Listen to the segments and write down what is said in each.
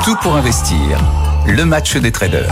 Tout pour investir. Le match des traders.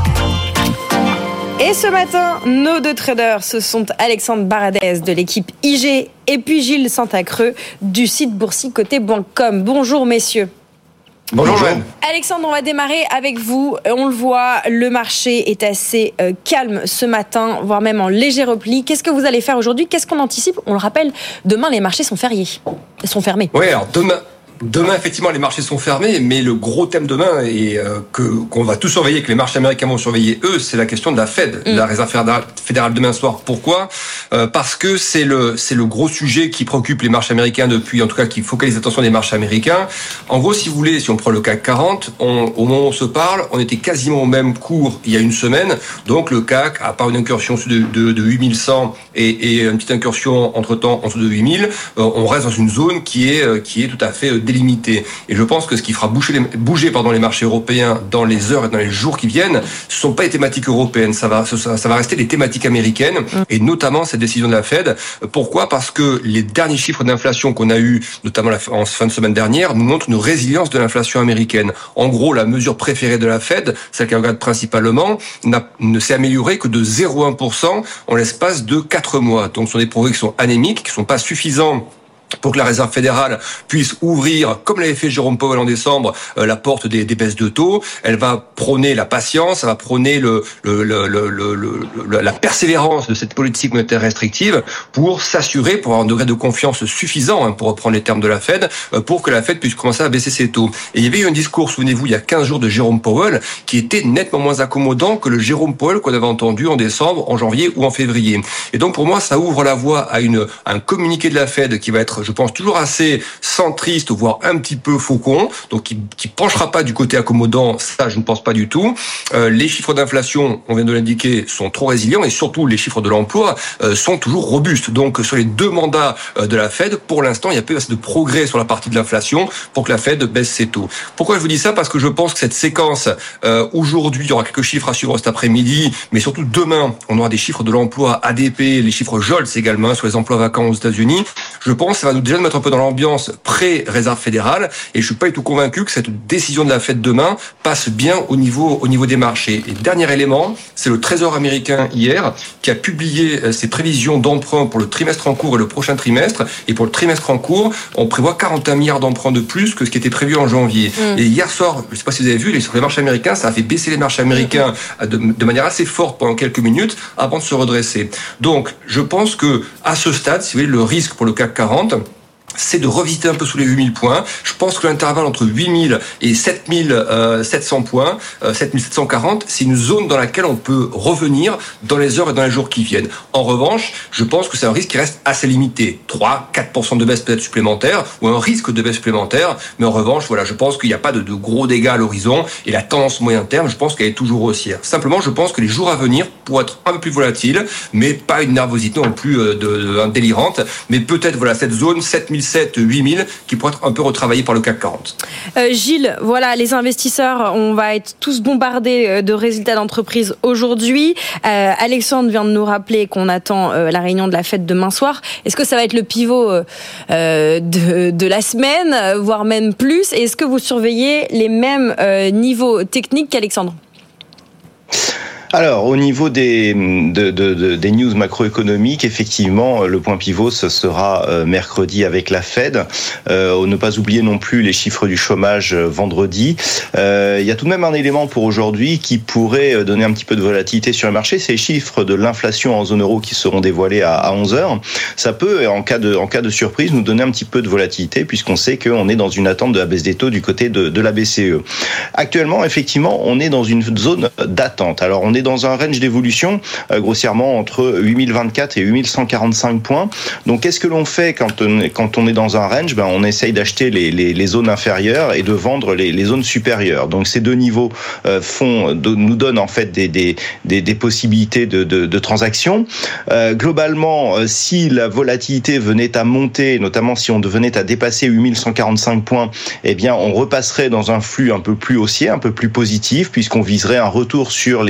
Et ce matin, nos deux traders, ce sont Alexandre Baradez de l'équipe IG et puis Gilles Santacreux du site boursicoté.com. Bonjour messieurs. Bonjour Joanne. Alexandre, on va démarrer avec vous. On le voit, le marché est assez calme ce matin, voire même en léger repli. Qu'est-ce que vous allez faire aujourd'hui ? Qu'est-ce qu'on anticipe ? On le rappelle, demain les marchés sont fériés. Ils sont fermés. Oui, alors Demain, effectivement, les marchés sont fermés, mais le gros thème demain, et qu'on va tous surveiller, que les marchés américains vont surveiller, eux, c'est la question de la Fed, de la Réserve fédérale demain soir. Pourquoi ? Parce que c'est le gros sujet qui préoccupe les marchés américains depuis, en tout cas, qui focalise l'attention des marchés américains. En gros, si vous voulez, si on prend le CAC 40, au moment où on se parle, on était quasiment au même cours il y a une semaine. Donc, le CAC, à part une incursion de 8100 et une petite incursion entre-temps en dessous de 8000, on reste dans une zone qui est tout à fait délimité. Et je pense que ce qui fera bouger les marchés européens dans les heures et dans les jours qui viennent, ce sont pas les thématiques européennes, ça va rester les thématiques américaines, et notamment cette décision de la Fed. Pourquoi ? Parce que les derniers chiffres d'inflation qu'on a eu, notamment en fin de semaine dernière, nous montrent une résilience de l'inflation américaine. En gros, la mesure préférée de la Fed, celle qu'elle regarde principalement, ne s'est améliorée que de 0,1% en l'espace de 4 mois. Donc ce sont des progrès qui sont anémiques, qui sont pas suffisants pour que la Réserve fédérale puisse ouvrir, comme l'avait fait Jérôme Powell en décembre, la porte des baisses de taux. Elle va prôner la patience, elle va prôner la persévérance de cette politique monétaire restrictive pour s'assurer, pour avoir un degré de confiance suffisant, pour reprendre les termes de la Fed, pour que la Fed puisse commencer à baisser ses taux. Et il y avait eu un discours, souvenez-vous, il y a 15 jours de Jérôme Powell, qui était nettement moins accommodant que le Jérôme Powell qu'on avait entendu en décembre, en janvier ou en février. Et donc pour moi, ça ouvre la voie à un communiqué de la Fed qui va être, je pense, toujours assez centriste, voire un petit peu faucon, donc qui penchera pas du côté accommodant, ça je ne pense pas du tout. Les chiffres d'inflation, on vient de l'indiquer, sont trop résilients, et surtout les chiffres de l'emploi sont toujours robustes. Donc sur les deux mandats de la Fed, pour l'instant, il y a peu assez de progrès sur la partie de l'inflation pour que la Fed baisse ses taux. Pourquoi je vous dis ça ? Parce que je pense que cette séquence, aujourd'hui, il y aura quelques chiffres à suivre cet après-midi, mais surtout demain, on aura des chiffres de l'emploi ADP, les chiffres JOLTS également, sur les emplois vacants aux États-Unis. Je pense que ça va déjà nous mettre un peu dans l'ambiance pré-réserve fédérale, et je suis pas du tout convaincu que cette décision de la Fed demain passe bien au niveau des marchés. Et dernier élément, c'est le Trésor américain hier qui a publié ses prévisions d'emprunt pour le trimestre en cours et le prochain trimestre. Et pour le trimestre en cours, on prévoit 41 milliards d'emprunts de plus que ce qui était prévu en janvier. Et hier soir, je sais pas si vous avez vu, sur les marchés américains, ça a fait baisser les marchés américains de manière assez forte pendant quelques minutes avant de se redresser. Donc, je pense que à ce stade, si vous voulez, le risque pour le CAC 40, c'est de revisiter un peu sous les 8000 points. Je pense que l'intervalle entre 8000 et 7700 points, 7740, c'est une zone dans laquelle on peut revenir dans les heures et dans les jours qui viennent. En revanche, je pense que c'est un risque qui reste assez limité. 3-4% de baisse peut-être supplémentaire, ou un risque de baisse supplémentaire. Mais en revanche, voilà, je pense qu'il n'y a pas de gros dégâts à l'horizon. Et la tendance moyen terme, je pense qu'elle est toujours haussière. Simplement, je pense que les jours à venir pourraient être un peu plus volatiles, mais pas une nervosité non plus délirante. Mais peut-être, voilà, cette zone 7007, 8000 qui pourrait être un peu retravaillée par le CAC 40. Gilles, voilà, les investisseurs, on va être tous bombardés de résultats d'entreprise aujourd'hui. Alexandre vient de nous rappeler qu'on attend la réunion de la Fed demain soir. Est-ce que ça va être le pivot de la semaine, voire même plus ? Et est-ce que vous surveillez les mêmes niveaux techniques qu'Alexandre ? Alors, au niveau des news macroéconomiques, effectivement, le point pivot, ce sera mercredi avec la Fed. Ne pas oublier non plus les chiffres du chômage vendredi. Il y a tout de même un élément pour aujourd'hui qui pourrait donner un petit peu de volatilité sur le marché, c'est les chiffres de l'inflation en zone euro qui seront dévoilés à 11h. Ça peut, en cas de surprise, nous donner un petit peu de volatilité, puisqu'on sait qu'on est dans une attente de la baisse des taux du côté de la BCE. Actuellement, effectivement, on est dans une zone d'attente. Alors, on est dans un range d'évolution grossièrement entre 8024 et 8145 points. Donc qu'est-ce que l'on fait quand on est dans un range ? On essaye d'acheter les zones inférieures et de vendre les zones supérieures. Donc ces deux niveaux nous donnent en fait des possibilités de transactions. Globalement, si la volatilité venait à monter, notamment si on venait à dépasser 8145 points, eh bien on repasserait dans un flux un peu plus haussier, un peu plus positif, puisqu'on viserait un retour sur les derniers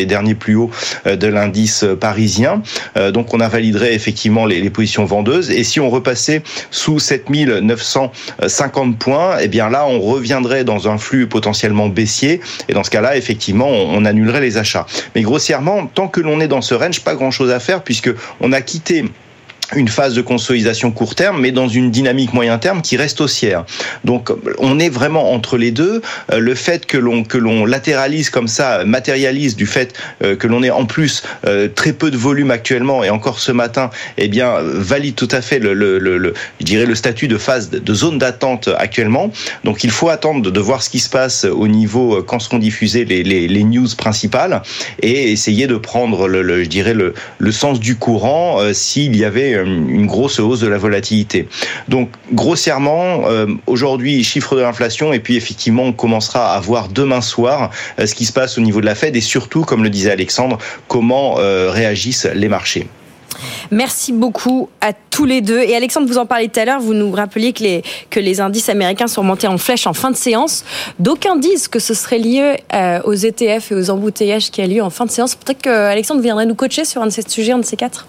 plus haut de l'indice parisien. Donc on invaliderait effectivement les positions vendeuses. Et si on repassait sous 7950 points, eh bien là, on reviendrait dans un flux potentiellement baissier. Et dans ce cas-là, effectivement, on annulerait les achats. Mais grossièrement, tant que l'on est dans ce range, pas grand-chose à faire puisque on a quitté une phase de consolidation court terme, mais dans une dynamique moyen terme qui reste haussière. Donc, on est vraiment entre les deux. Le fait que l'on latéralise comme ça, matérialise du fait que l'on ait en plus très peu de volume actuellement, et encore ce matin, eh bien, valide tout à fait je dirais le statut de phase de zone d'attente actuellement. Donc, il faut attendre de voir ce qui se passe au niveau quand seront diffusées les news principales et essayer de prendre je dirais le sens du courant s'il y avait une grosse hausse de la volatilité. Donc, grossièrement, aujourd'hui, chiffre de l'inflation, et puis effectivement, on commencera à voir demain soir ce qui se passe au niveau de la Fed et surtout, comme le disait Alexandre, comment réagissent les marchés. Merci beaucoup à tous les deux. Et Alexandre, vous en parliez tout à l'heure, vous nous rappeliez que les indices américains sont remontés en flèche en fin de séance. D'aucuns disent que ce serait lié aux ETF et aux embouteillages qui a lieu en fin de séance. Peut-être qu'Alexandre viendrait nous coacher sur un de ces sujets, un de ces quatre.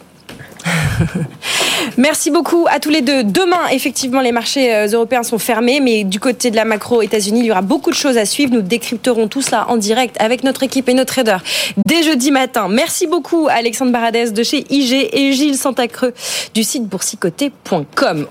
Merci beaucoup à tous les deux. Demain, effectivement, les marchés européens sont fermés, mais du côté de la macro États-Unis, il y aura beaucoup de choses à suivre. Nous décrypterons tout cela en direct avec notre équipe et nos traders dès jeudi matin. Merci beaucoup à Alexandre Baradès de chez IG et Gilles Santacreux du site boursicoté.com.